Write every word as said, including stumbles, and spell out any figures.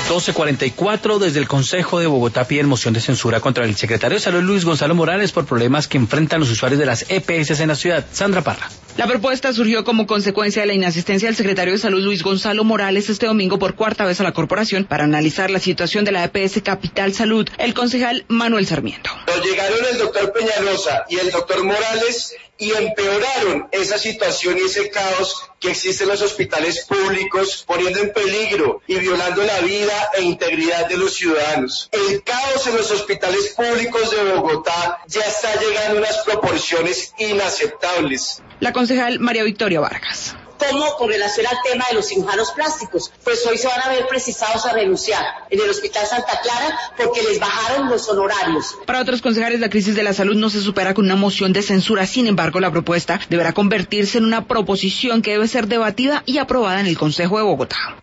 doce cuarenta y cuatro, desde el Consejo de Bogotá piden moción de censura contra el secretario de Salud Luis Gonzalo Morales por problemas que enfrentan los usuarios de las E P S en la ciudad. Sandra Parra. La propuesta surgió como consecuencia de la inasistencia del secretario de Salud Luis Gonzalo Morales este domingo por cuarta vez a la corporación para analizar la situación de la E P S Capital Salud. El concejal Manuel Sarmiento. Nos llegaron el doctor Peñalosa y el doctor Morales y empeoraron esa situación y ese caos que existe en los hospitales públicos, poniendo en peligro y violando la vida e integridad de los ciudadanos. El caos en los hospitales públicos de Bogotá ya está llegando a unas proporciones inaceptables. La concejal María Victoria Vargas. ¿Cómo con relación al tema de los cirujanos plásticos? Pues hoy se van a ver precisados a renunciar en el Hospital Santa Clara porque les bajaron los honorarios. Para otros concejales, la crisis de la salud no se supera con una moción de censura. Sin embargo, la propuesta deberá convertirse en una proposición que debe ser debatida y aprobada en el Consejo de Bogotá.